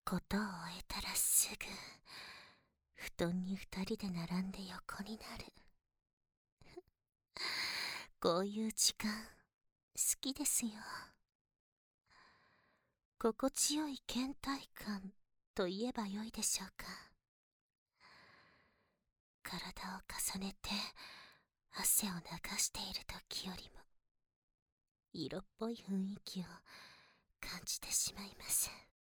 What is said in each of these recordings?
ことを終えたらすぐ布団に二人で並んで横になる。こういう時間好きですよ。心地よい倦怠感と言えばよいでしょうか。体を重ねて汗を流している時よりも色っぽい雰囲気を感じてしまいます。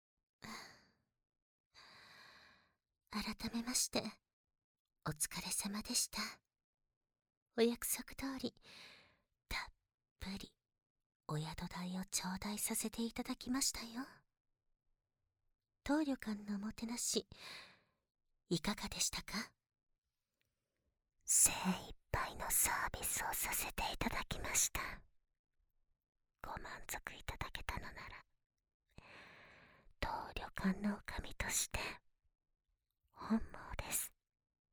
改めましてお疲れ様でした。お約束通りたっぷりお宿代を頂戴させていただきましたよ。当旅館のおもてなしいかがでしたか？精一杯のサービスをさせていただきました。ご満足いただけたのなら当旅館の女将として本望です。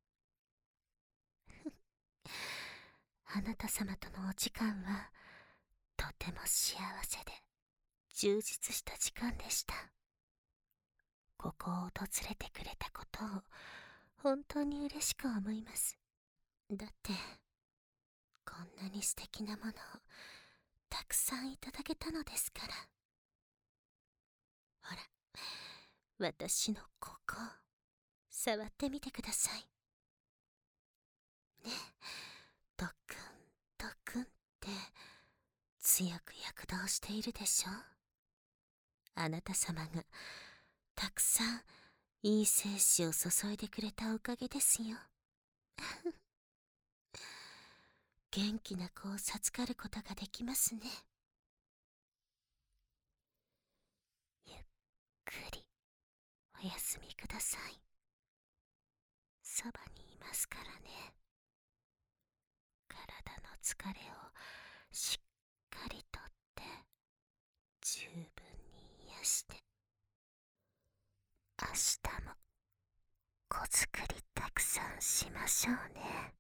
あなた様とのお時間はとても幸せで充実した時間でした。ここを訪れてくれたことを本当に嬉しく思います。だってこんなに素敵なものをたくさんいただけたのですから。ほら、私のここ触ってみてくださいね。ドクンドクンって強く躍動しているでしょ。あなた様がたくさんいい精子を注いでくれたおかげですよ。元気な子を授かることができますね。ゆっくりお休みください。そばにいますからね。体の疲れをしっかりとって十分に癒して、明日も子作りたくさんしましょうね。